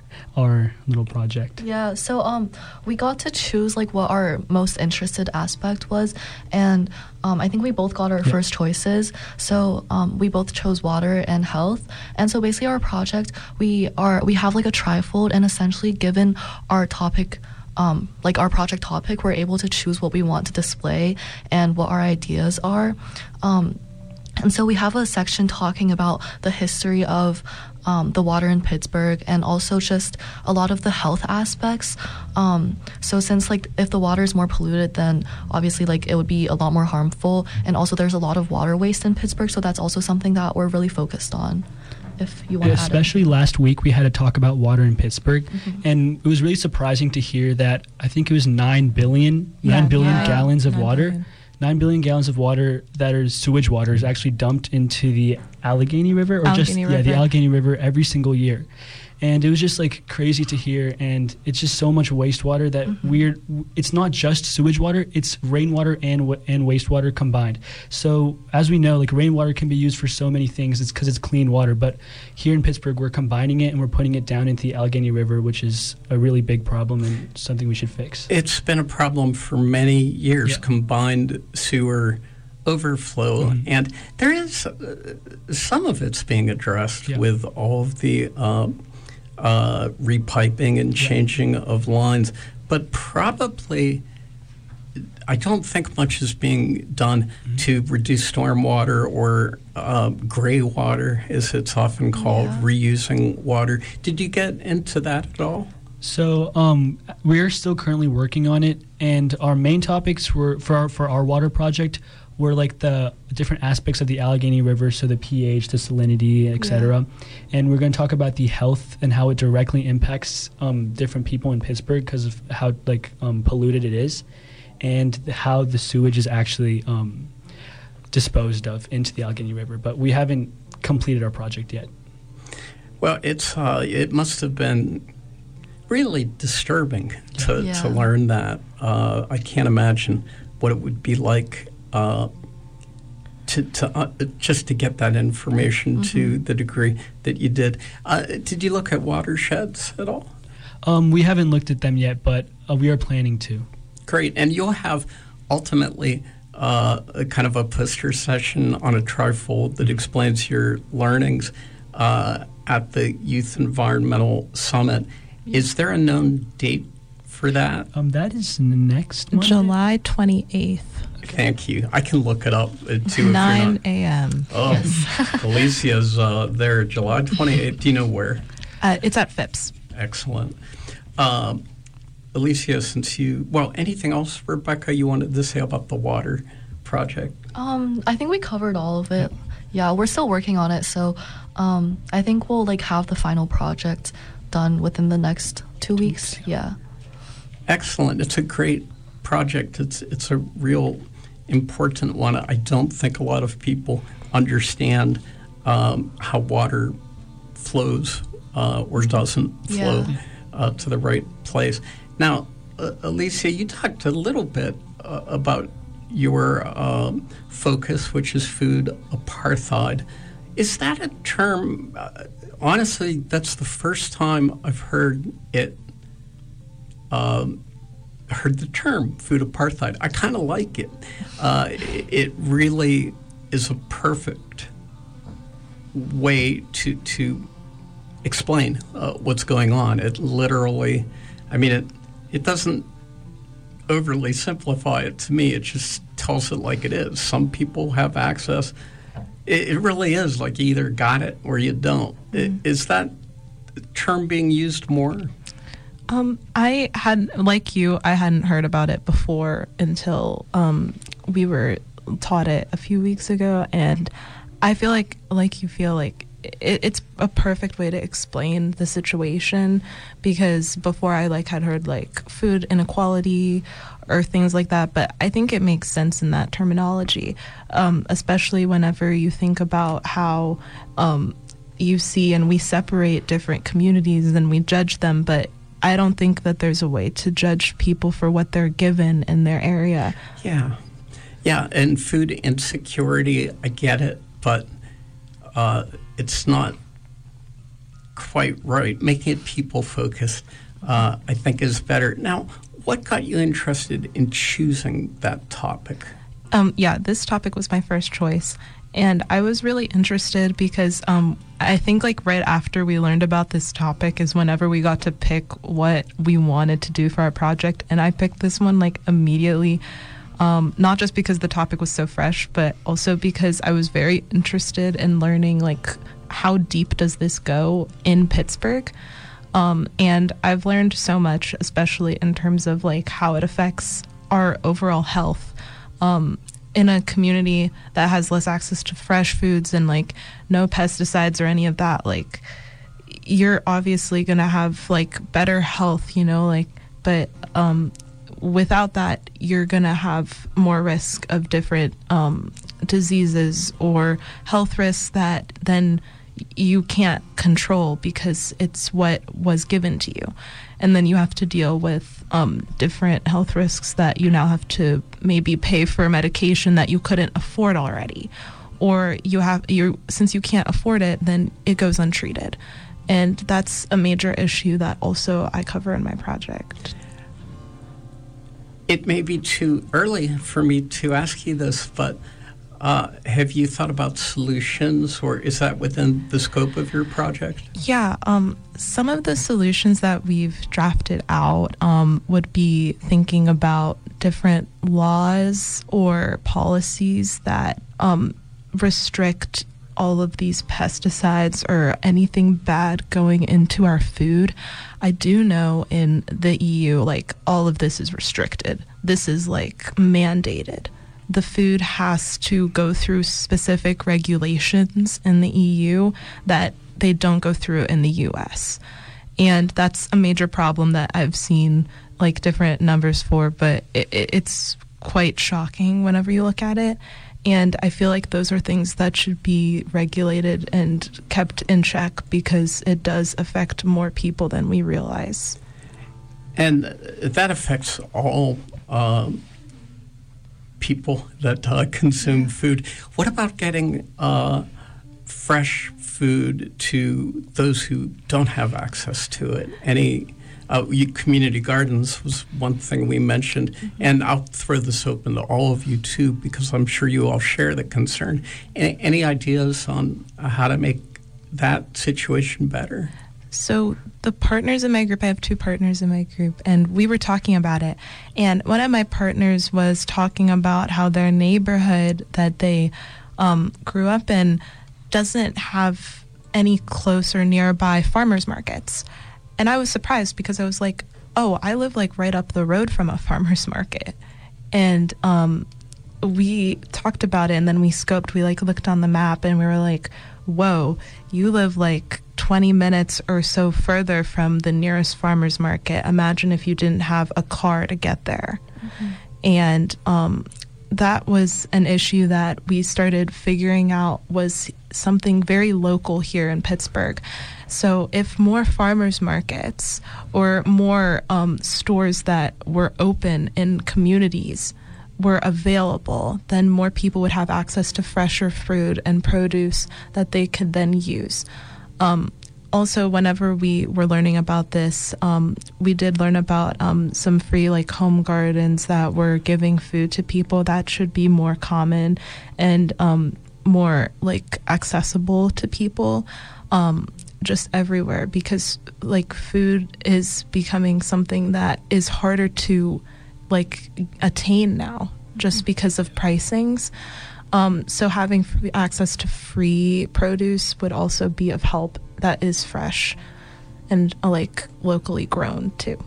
our little project. Yeah, so um, we got to choose like what our most interested aspect was, and um, I think we both got our Yeah. first choices. So um, we both chose water and health, and so basically our project we are we have like a trifold, and essentially given our topic. Um, like our project topic, we're able to choose what we want to display and what our ideas are. Um, and so we have a section talking about the history of um, the water in Pittsburgh, and also just a lot of the health aspects. Um, so since like if the water is more polluted, then obviously like it would be a lot more harmful. And also there's a lot of water waste in Pittsburgh, so that's also something that we're really focused on. If you want to add Especially last week, we had a talk about water in Pittsburgh, Mhm. and it was really surprising to hear that I think it was nine billion, Yeah. nine billion Yeah. gallons of Nine water. billion. Nine billion gallons of water that is sewage water is actually dumped into the Allegheny River, or just Allegheny yeah, the River. Allegheny River every single year. And it was just like crazy to hear, and it's just so much wastewater that Mm-hmm. we're. It's not just sewage water; it's rainwater and wa- and wastewater combined. So as we know, like rainwater can be used for so many things. It's because it's clean water. But here in Pittsburgh, we're combining it and we're putting it down into the Allegheny River, which is a really big problem and something we should fix. It's been a problem for many years, Yeah. combined sewer overflow, Mhm. and there is uh, some of it's being addressed Yeah. with all of the uh, uh, repiping and changing of lines, but probably I don't think much is being done Mm-hmm. to reduce stormwater or uh, gray water, as it's often called, Yeah. reusing water. Did you get into that at all? So um, we're still currently working on it, and our main topics were for our, for our water project were like the different aspects of the Allegheny River, so the pH, the salinity, et cetera. Yeah. And we're going to talk about the health and how it directly impacts um, different people in Pittsburgh because of how like um, polluted it is, and how the sewage is actually um, disposed of into the Allegheny River. But we haven't completed our project yet. Well, it's uh, it must have been really disturbing to, Yeah. to learn that. Uh, I can't imagine what it would be like uh, to, to uh, just to get that information Mm-hmm. to the degree that you did. Uh, did you look at watersheds at all? Um, we haven't looked at them yet, but uh, we are planning to. Great. And you'll have ultimately uh, a kind of a poster session on a trifold that explains your learnings uh, at the Youth Environmental Summit. Is there a known date for that? Um, that is next Monday. July twenty-eighth. Thank you. I can look it up uh, too. nine a.m. Oh, Alicia's uh, there July twenty-eighth. Do you know where? Uh, it's at Phipps. Excellent. Um, Alicia, since you, well, anything else, Rebecca, you wanted to say about the water project? Um, I think we covered all of it. Yeah, we're still working on it, so um, I think we'll like have the final project done within the next two weeks. Yeah. Excellent. It's a great project. It's it's a real important one. I don't think a lot of people understand um, how water flows uh, or doesn't flow Yeah. uh, to the right place. Now, uh, Alicia, you talked a little bit uh, about your um, focus, which is food apartheid. Is that a term? Uh, honestly, that's the first time I've heard it. Um, heard the term food apartheid. I kind of like it. Uh, it. It really is a perfect way to to explain uh, what's going on. It literally, I mean, it it doesn't overly simplify it to me. It just tells it like it is. Some people have access. It, it really is like you either got it or you don't. Mm-hmm. It, is that term being used more? Um, I had, like you, I hadn't heard about it before until um, we were taught it a few weeks ago, and I feel like, like you feel like it, it's a perfect way to explain the situation, because before I like had heard like food inequality or things like that, but I think it makes sense in that terminology, um, especially whenever you think about how um, you see and we separate different communities and we judge them, but I don't think that there's a way to judge people for what they're given in their area. Yeah. Yeah, and food insecurity, I get it, but uh, it's not quite right. Making it people-focused, uh, I think, is better. Now, what got you interested in choosing that topic? Um, yeah, this topic was my first choice. And I was really interested because um, I think like right after we learned about this topic is whenever we got to pick what we wanted to do for our project. And I picked this one like immediately, um, not just because the topic was so fresh, but also because I was very interested in learning like how deep does this go in Pittsburgh. Um, and I've learned so much, especially in terms of like how it affects our overall health. Um, in a community that has less access to fresh foods and like no pesticides or any of that, like you're obviously going to have like better health, you know, like, but um, without that, you're going to have more risk of different um, diseases or health risks that then you can't control because it's what was given to you. And then you have to deal with um, different health risks that you now have to maybe pay for medication that you couldn't afford already. Or you have, you since you can't afford it, then it goes untreated. And that's a major issue that also I cover in my project. It may be too early for me to ask you this, but Uh, have you thought about solutions, or is that within the scope of your project? Yeah, um, some of the solutions that we've drafted out um, would be thinking about different laws or policies that um, restrict all of these pesticides or anything bad going into our food. I do know in the E U, like, all of this is restricted. This is like mandated. The food has to go through specific regulations in the E U that they don't go through in the U S. And that's a major problem that I've seen like different numbers for, but it, it, it's quite shocking whenever you look at it. And I feel like those are things that should be regulated and kept in check because it does affect more people than we realize. And that affects all um, people that uh, consume food. What about getting uh, fresh food to those who don't have access to it? Any uh, you, community gardens was one thing we mentioned, mm-hmm. and I'll throw this open to all of you too, because I'm sure you all share the concern. Any, any ideas on how to make that situation better? So the partners in my group, I have two partners in my group, and we were talking about it. And one of my partners was talking about how their neighborhood that they um, grew up in doesn't have any close or nearby farmers markets. And I was surprised because I was like, oh, I live like right up the road from a farmer's market. And um, we talked about it, and then we scoped, we like looked on the map, and we were like, whoa, you live like twenty minutes or so further from the nearest farmer's market. Imagine if you didn't have a car to get there. Mm-hmm. And um, that was an issue that we started figuring out was something very local here in Pittsburgh. So if more farmers markets or more um, stores that were open in communities were available, then more people would have access to fresher food and produce that they could then use. Um, also, whenever we were learning about this, um, we did learn about um, some free like home gardens that were giving food to people. That should be more common and um, more like accessible to people um, just everywhere, because like food is becoming something that is harder to like attain now just because of pricings. Um, so having free access to free produce would also be of help that is fresh and uh, like locally grown too.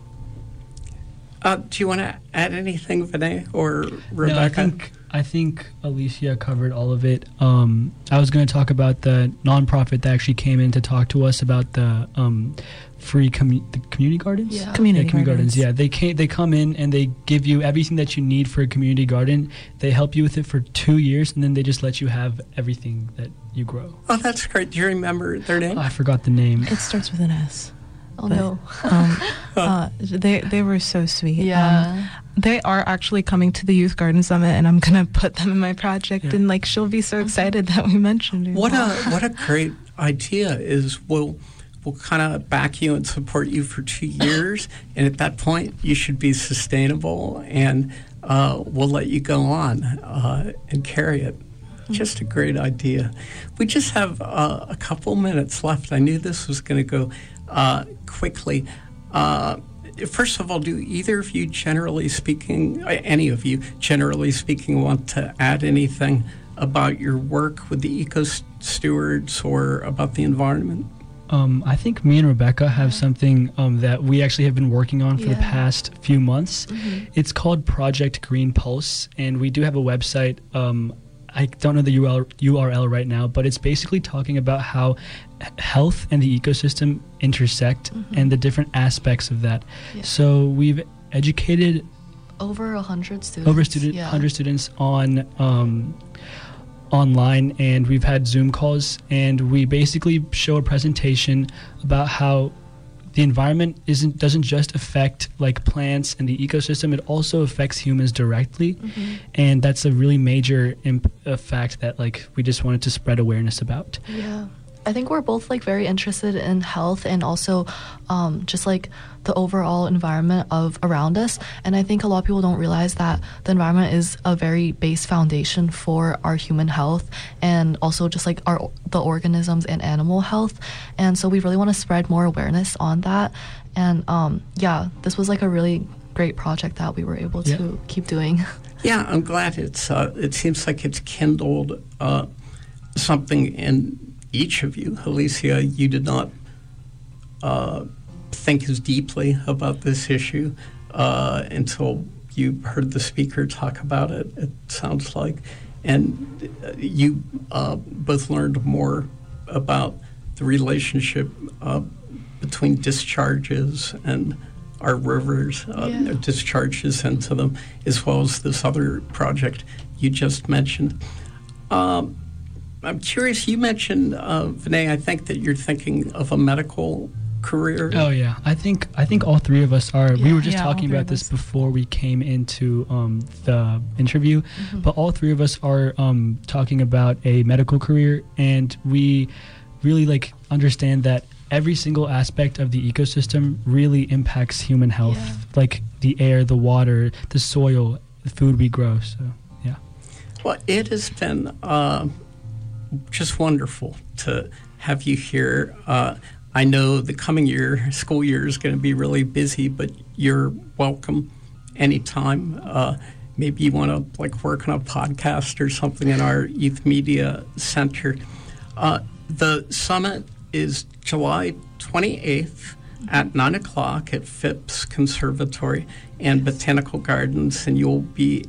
Uh, do you want to add anything, Vinay or Rebecca? No, I think, I think Alicia covered all of it. Um, I was going to talk about the nonprofit that actually came in to talk to us about the um, free commu- the community gardens. Yeah, community, yeah, community gardens. gardens. Yeah, they came, they come in and they give you everything that you need for a community garden. They help you with it for two years, and then they just let you have everything that you grow. Oh, that's great. Do you remember their name? Oh, I forgot the name. It starts with an S. Oh but, no. um, uh, they they were so sweet. Yeah. Um, they are actually coming to the Youth Garden Summit, and I'm gonna put them in my project. Yeah. And like she'll be so excited that we mentioned her. What a what a great idea! Is we'll we'll kind of back you and support you for two years, and at that point you should be sustainable, and uh, we'll let you go on uh, and carry it. Just a great idea. We just have uh, a couple minutes left. I knew this was going to go uh, quickly. Uh, first of all, do either of you, generally speaking, any of you, generally speaking, want to add anything about your work with the Eco Stewards or about the environment? Um, I think me and Rebecca have something um, that we actually have been working on for Yeah. the past few months. Mm-hmm. It's called Project Green Pulse, and we do have a website. Um, I don't know the U R L right now, but it's basically talking about how health and the ecosystem intersect Mm-hmm. and the different aspects of that. Yeah. So we've educated Over a hundred students. over student, yeah. one hundred students on um, online, and we've had Zoom calls, and we basically show a presentation about how the environment isn't doesn't just affect like plants and the ecosystem, it also affects humans directly. Mm-hmm. And that's a really major imp- uh, fact that like we just wanted to spread awareness about. Yeah. I think we're both like very interested in health and also um, just like the overall environment of around us. And I think a lot of people don't realize that the environment is a very base foundation for our human health and also just like our the organisms and animal health. And so we really want to spread more awareness on that. And um, yeah, this was like a really great project that we were able to Yeah. keep doing. Yeah, I'm glad it's. Uh, it seems like it's kindled Uh, something in each of you. Alicia, you did not uh, think as deeply about this issue uh, until you heard the speaker talk about it, it sounds like. And you uh, both learned more about the relationship uh, between discharges and our rivers, uh, Yeah. discharges into them, as well as this other project you just mentioned. Um, I'm curious, you mentioned, uh, Vinay, I think that you're thinking of a medical career. Oh yeah, I think I think all three of us are. we Yeah, were just yeah, all talking three about of this us. before we came into um, the interview, Mhm. but all three of us are um, talking about a medical career, and we really like understand that every single aspect of the ecosystem really impacts human health, Yeah. like the air, the water, the soil, the food we grow. So yeah. Well, it has been uh, just wonderful to have you here. Uh, I know the coming year, school year, is going to be really busy, but you're welcome anytime. Uh, maybe you want to like work on a podcast or something in our Youth Media Center. Uh, the summit is July twenty-eighth at nine o'clock at Phipps Conservatory and Botanical Gardens, and you'll be